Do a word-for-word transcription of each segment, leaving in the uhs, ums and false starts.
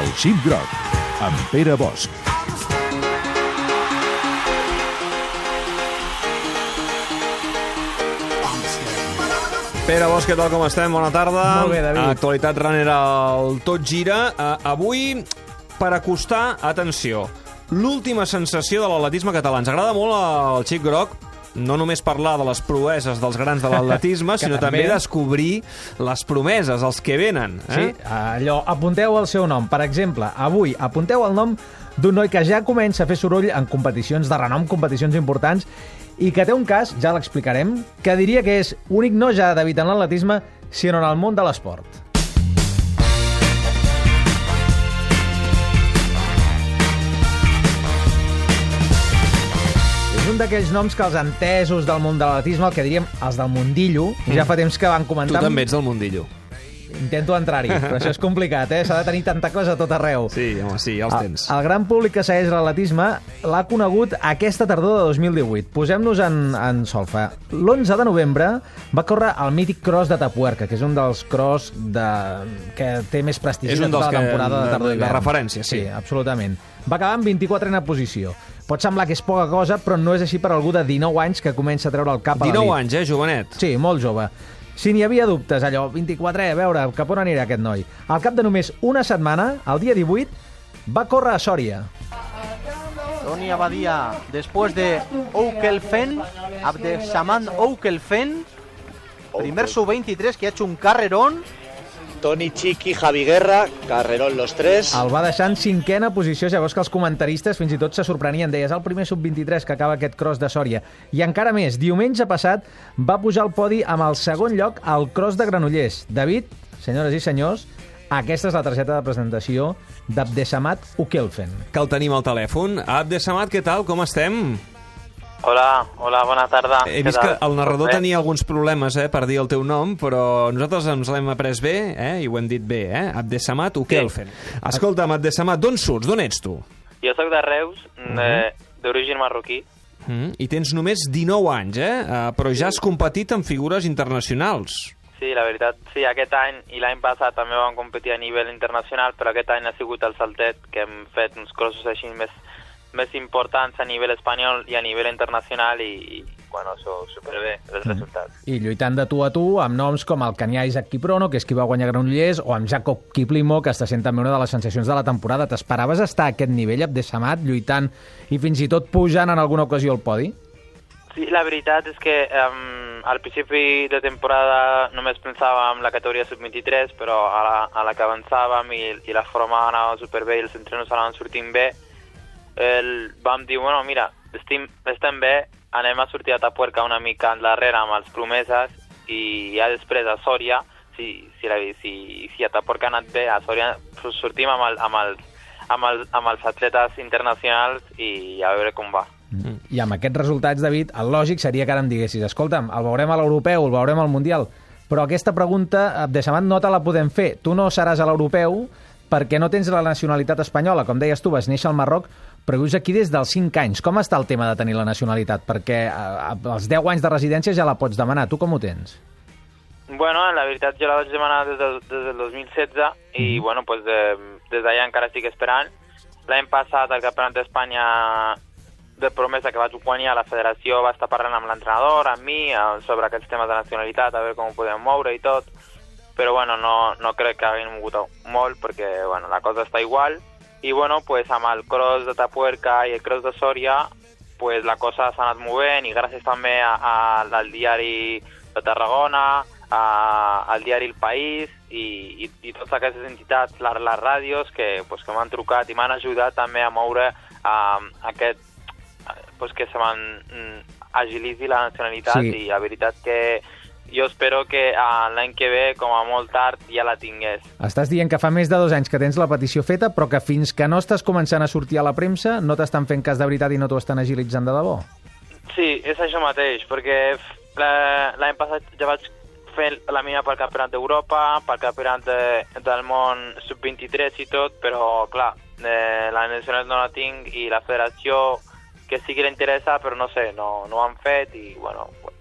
El Xip Groc, amb Pere Bosch. Pere Bosch, què tal, com estem? Bona tarda. Molt bé, David. Actualitat runner al Tot Gira. Uh, avui, per acostar, atenció, l'última sensació de l'atletisme català. Ens agrada molt al Xip Groc no només parlar de les proeses dels grans de l'atletisme, sinó també. també descobrir les promeses, els que venen. Eh? Sí, allò, apunteu el seu nom. Per exemple, avui apunteu el nom d'un noi que ja comença a fer soroll en competicions de renom, competicions importants, i que té un cas, ja l'explicarem, que diria que és únic no ja, David, en l'atletisme, sinó en el món de l'esport. És un d'aquells noms que els entesos del món de l'atletisme, el que diríem els del mundillo, mm. ja fa temps que van comentar... Tu també ets del mundillo. Intento entrar-hi, però això és complicat, eh? S'ha de tenir tentacles a tot arreu. Sí, home, sí, ja els tens. El, el gran públic que segueix l'atletisme l'ha conegut aquesta tardor de dos mil divuit. Posem-nos en, en solfa. L'onze de novembre va córrer el mític cross de Tapuerca, que és un dels cross de... que té més prestigi de tota la temporada de tardor d'hivern. De referència, sí. Sí, absolutament. Va acabar en vint-i-quatrena posició. Pot semblar que és poca cosa, però no és així per algú de dinou anys que comença a treure el cap a l'elit. dinou anys, eh, jovenet? Sí, molt jove. Si n'hi havia dubtes, allò, vint-i-quatre, a veure, cap on anirà aquest noi? Al cap de només una setmana, el dia divuit, va córrer a Sòria. Toni Abadia, después de Oukelfen, Abdesamad Oukelfen, primer sub veintitrés que ha hecho un carrerón. Toni Chiqui, Javi Guerra, carrerón los tres. El va deixar en cinquena posició, llavors que els comentaristes fins i tot se sorprenien. Deies, el primer sub veintitrés que acaba aquest cross de Sòria. I encara més, diumenge passat va pujar al podi amb el segon lloc al cross de Granollers. David, senyores i senyors, aquesta és la targeta de presentació d'Abdesamad Oukelfen. Que el tenim al telèfon. Abdesamad, què tal? Com estem? Hola, hola, bona tarda. He vist que el narrador tenia alguns problemes eh, per dir el teu nom, però nosaltres ens l'hem après bé eh, i ho hem dit bé, eh? Abdesamad Oukelfen. Sí. Escolta'm, Abdesamad, d'on surts? D'on ets tu? Jo sóc de Reus, uh -huh. d'origen marroquí. Uh -huh. I tens només dinou anys, eh? Uh, però ja has competit amb figures internacionals. Sí, la veritat, sí, aquest any i l'any passat també vam competir a nivell internacional, però aquest any ha sigut el saltet que hem fet uns crossos així més... més importants a nivell espanyol i a nivell internacional i, i bueno, això superbé, els resultats. I lluitant de tu a tu amb noms com el canià Isaac Kiprono, que és qui va guanyar Granollers, o amb Jacob Kiplimo, que està sent també una de les sensacions de la temporada. T'esperaves estar a aquest nivell, Abdesamad, lluitant i fins i tot pujant en alguna ocasió al podi? Sí, la veritat és que um, al principi de temporada només pensàvem en la categoria sub veintitrés, però a la, a la que avançàvem i, i la forma anava superbé i els entrenos anaven sortint bé, el, vam dir, bueno, mira, estem, estem bé, anem a sortir a Tapuerca una mica endarrere amb els promeses i ja després a Sòria, si, si, la, si, si a Tapuerca ha anat bé, a Sòria sortim amb, el, amb, els, amb, els, amb els atletes internacionals i a veure com va. Mm. I amb aquests resultats, David, el lògic seria que ara em diguessis, escolta'm, el veurem a l'europeu, el veurem al mundial, però aquesta pregunta, Abdesamad, no te la podem fer. Tu no seràs a l'europeu perquè no tens la nacionalitat espanyola. Com deies tu, vas néixer al Marroc, però vius aquí des dels cinc anys. Com està el tema de tenir la nacionalitat? Perquè als deu anys de residència ja la pots demanar. Tu com ho tens? Bueno, la veritat jo la vaig demanar des del, des del dos mil setze i, mm. bueno, pues de, des d'allà encara estic esperant. L'any passat, el Campionat d'Espanya de promesa que vaig guanyar, la federació va estar parlant amb l'entrenador, amb mi, sobre aquests temes de nacionalitat, a veure com ho podem moure i tot. Però, bueno, no, no crec que hagin mogut molt perquè, bueno, la cosa està igual. I, bueno, pues, amb el cross de Tapuerca i el cross de Sòria, pues, la cosa s'ha anat movent i gràcies també a, a, al diari de Tarragona, a, al diari El País i, i, i totes aquestes entitats, les, les ràdios, que, pues, que m'han trucat i m'han ajudat també a moure a, aquest, pues, que se m'agilitzi la nacionalitat. Sí. I la veritat que jo espero que uh, l'any que ve, com a molt tard, ja la tingués. Estàs dient que fa més de dos anys que tens la petició feta, però que fins que no estàs començant a sortir a la premsa no t'estan fent cas de veritat i no t'ho estan agilitzant de debò? Sí, és això mateix, perquè l'any passat ja vaig fer la meva pel Campionat d'Europa, pel Campionat de, del món sub veintitrés i tot, però, clar, eh, la nacionalitat no la tinc i la federació que sí que li interessa, però no sé, no, no ho han fet i, bueno, pues,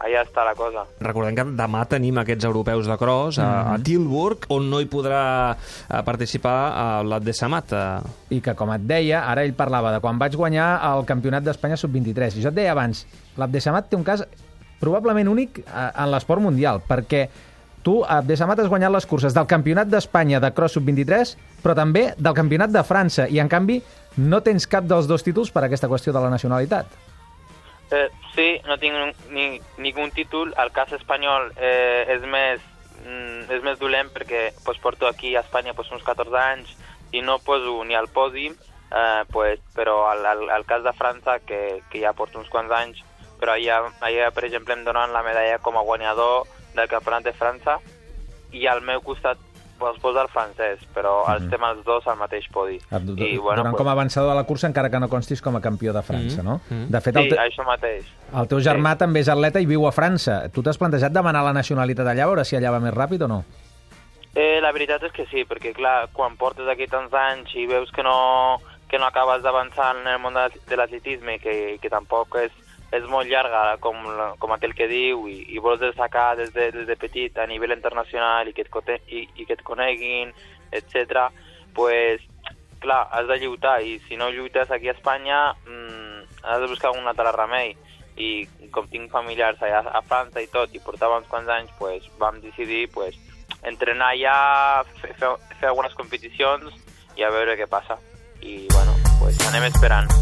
allà està la cosa. Recordem que demà tenim aquests europeus de cross a, Mm-hmm. a Tilburg, on no hi podrà eh, participar a l'Abdesamat. Eh. I que, com et deia, ara ell parlava de quan vaig guanyar el Campionat d'Espanya sub vint-i-tres. I jo et deia abans, l'Abdesamat té un cas probablement únic eh, en l'esport mundial, perquè tu, a Abdesamat, has guanyat les curses del Campionat d'Espanya de cross sub vint-i-tres, però també del Campionat de França, i en canvi no tens cap dels dos títols per aquesta qüestió de la nacionalitat. Eh, sí, no tinc ni, ningun títol. El cas espanyol eh, és més mm, és més dolent perquè pues, porto aquí a Espanya pues, uns catorze anys i no poso ni al pòdim, eh, pues, però al, al, al cas de França, que, que ja porto uns quants anys, però allà, allà, per exemple, em donen la medalla com a guanyador del Campionat de França i al meu costat es posa el francès, però mm-hmm. estem els dos al mateix podi. I, bueno, Donant pues... com a avançador de la cursa, encara que no constis com a campió de França, mm-hmm. no? De fet, sí, el te... això mateix. El teu germà sí. també és atleta i viu a França. Tu t'has plantejat demanar la nacionalitat allà, a veure si allà va més ràpid o no? Eh, la veritat és que sí, perquè clar, quan portes aquí tants anys i veus que no, que no acabes d'avançar en el món de l'atletisme, que, que tampoc és, és molt llarga, com, com aquell que diu, i, i vols destacar des de, des de petit a nivell internacional i que et, i, i que et coneguin, etcètera, pues, clar, has de lluitar, i si no lluites aquí a Espanya, mmm, has de buscar un altre remei. I com tinc familiars allà a França i tot, i portava uns quants anys, pues, vam decidir pues, entrenar allà, fer, fer, fer algunes competicions i a veure què passa. I, bueno, pues, anem esperant.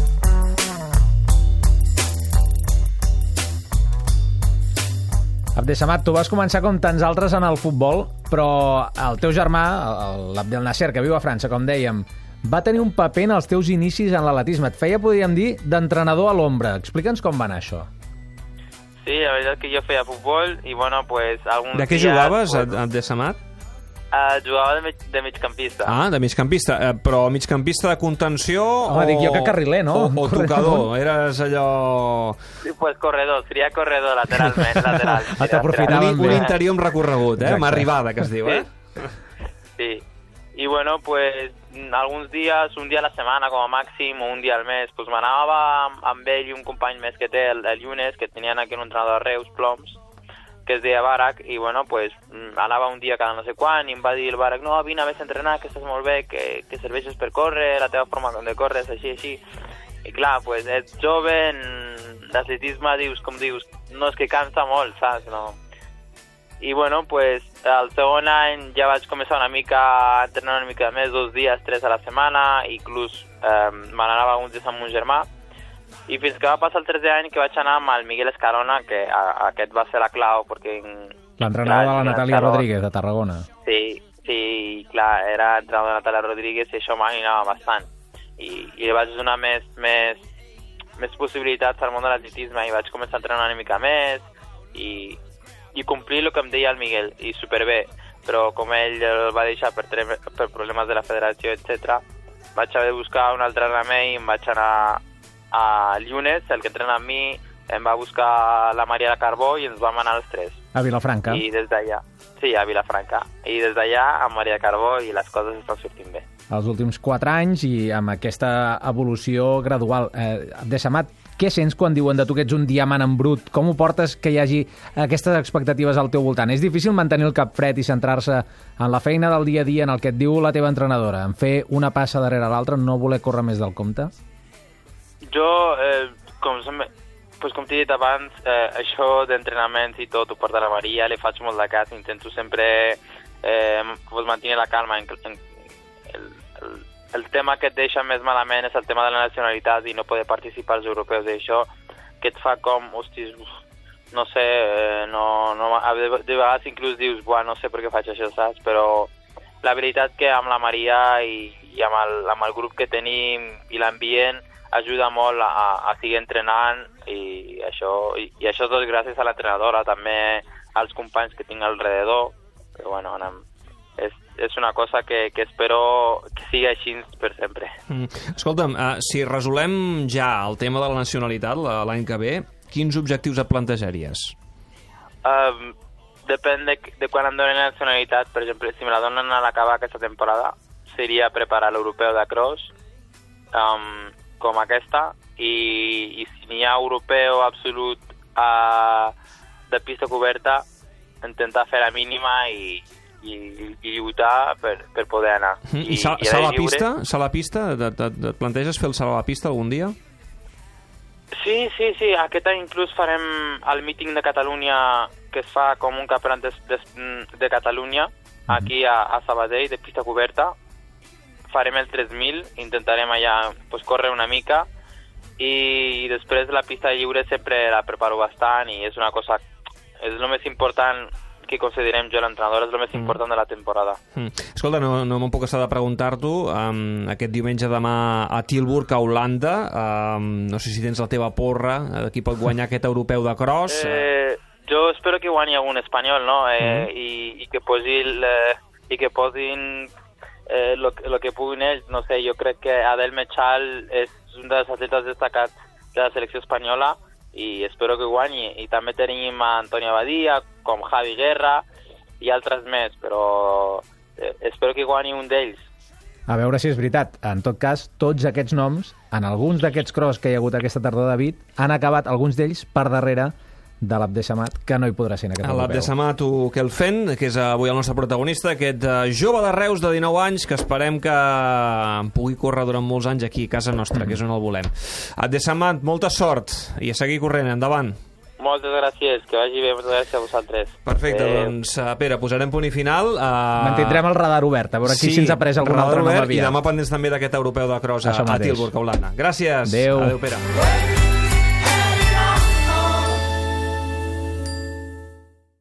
Abdesamat, tu vas començar com tants altres en el futbol, però el teu germà, l'Abdel Nasser, que viu a França, com dèiem, va tenir un paper en els teus inicis en l'atletisme. Et feia, podríem dir, d'entrenador a l'ombra. Explica'ns com va anar això. Sí, la veritat que jo feia futbol i, bueno, pues, alguns dies... De què dies, jugaves, pues, Abdesamat? Uh, jugava de, mig, de migcampista. Ah, de migcampista. Eh, però migcampista de contenció Home, o... dic jo que carriler, no? O, o tocador. Eres allò... Sí, pues corredor. Seria corredor lateralment. lateral. T'aprofitaven un, un interior amb recorregut, eh? Amb arribada, que es diu, eh? Sí. I, bueno, pues, alguns dies, un dia a la setmana com a màxim, o un dia al mes, pues m'anava amb, amb ell i un company més que té, el, el Llunes, que tenien aquí un entrenador de Reus, Ploms, que es deia Barak, i bueno, pues, anava un dia cada no sé quan, i em va dir el Barak, no, vine a més a entrenar, que estàs molt bé, que, que serveixes per córrer, la teva forma de córrer és així, així. I clar, pues, ets jove, l'atletisme, dius, com dius, no és que cansa molt, saps, no? I bueno, pues, el segon any ja vaig començar una mica a entrenar una mica més, dos dies, tres a la setmana, inclús eh, me n'anava uns dies amb mon germà, i fins que va passar el tercer any que vaig anar amb el Miguel Escarona, que a, aquest va ser la clau, perquè... L'entrenador de la Natàlia Escarona, Rodríguez, de Tarragona. Sí, sí, clar, era entrenador de la Natàlia Rodríguez i això m'animava bastant. I, i li vaig donar més, més, més possibilitats al món de l'atletisme i vaig començar a entrenar una mica més i, i complir el que em deia el Miguel, i superbé. Però com ell el va deixar per, per problemes de la federació, etcètera, vaig haver de buscar un altre remei i em vaig anar a Llunes, el que entrena amb mi, em va buscar la Maria de Carbó i ens vam anar els tres. A Vilafranca. I des d'allà, sí, a Vilafranca. I des d'allà amb Maria de Carbó i les coses estan sortint bé. Els últims quatre anys i amb aquesta evolució gradual. Eh, Abdesamat, què sents quan diuen de tu que ets un diamant en brut? Com ho portes que hi hagi aquestes expectatives al teu voltant? És difícil mantenir el cap fred i centrar-se en la feina del dia a dia, en el que et diu la teva entrenadora, en fer una passa darrere l'altra, no voler córrer més del compte? Jo, eh, com, pues, com t'he dit abans, eh, això d'entrenaments i tot ho porta la Maria, li faig molt de cas, intento sempre eh, pues, mantenir la calma. En, en, el, el, el tema que et deixa més malament és el tema de la nacionalitat i no poder participar als europeus d'això, que et fa com, hostis, uf, no sé, eh, no, no, de, de vegades inclús dius, buah, no sé per què faig això, saps? Però la veritat que amb la Maria i, i amb, el, amb el grup que tenim i l'ambient ajuda molt a, a seguir entrenant i això, i, i això tot gràcies a l'entrenadora, també als companys que tinc alrededor, però bueno, anem, és, és una cosa que, que espero que sigui així per sempre. Mm. Escolta'm, uh, si resolem ja el tema de la nacionalitat l'any que ve, quins objectius et plantejaries? Um, depèn de, de quan em donen la nacionalitat. Per exemple, si me la donen a l'acabar aquesta temporada, seria preparar l'europeu de cross, um, com aquesta, i, i si n'hi ha europeu absolut a, de pista coberta, intentar fer la mínima i, i, i lluitar per, per poder anar. Mm. I, I sal, sal a pista? Sal a pista? Et, et, et planteges fer el salt a la pista algun dia? Sí, sí, sí. Aquest any inclús farem el míting de Catalunya, que es fa com un campionat de, de, de Catalunya, aquí a, a Sabadell, de pista coberta. Farem el tres mil, intentarem allà pues, córrer una mica, i després la pista lliure sempre la preparo bastant, i és una cosa, és el més important que considerem jo l'entrenador, és el més important mm. de la temporada. Mm. Escolta, no, no me'n puc estar de preguntar-t'ho, um, aquest diumenge demà a Tilburg, a Holanda, um, no sé si tens la teva porra de qui pot guanyar aquest europeu de cross. Eh, jo espero que guanyi algun espanyol, no? Eh, mm. i, i, que posi el, eh, i que posin eh, lo, lo que puguin ells. No sé, jo crec que Adel Mechal és un dels atletes destacats de la selecció espanyola, i espero que guanyi. I també tenim a Antonio Badia, com Javi Guerra i altres més, però eh, espero que guanyi un d'ells. A veure si és veritat. En tot cas, tots aquests noms, en alguns d'aquests cross que hi ha hagut aquesta tardor, David, han acabat alguns d'ells per darrere de l'Abdesamat, que no hi podrà ser en aquest europeu. L'Abdesamat Ukelfen, que és avui el nostre protagonista, aquest jove de Reus de dinou anys, que esperem que pugui córrer durant molts anys aquí a casa nostra, que és on el volem. Abdesamat, molta sort i a seguir corrent, endavant. Moltes gràcies, que vagi bé, moltes gràcies a vosaltres. Perfecte, eh... doncs, Pere, posarem punt i final. Uh... Mantindrem el radar obert, a veure aquí sí, si ens ha pres algun altre nom aviat. I demà pendents també d'aquest europeu de cross a, a Tilburg, a Holanda. Gràcies. Adéu. Adéu, Pere.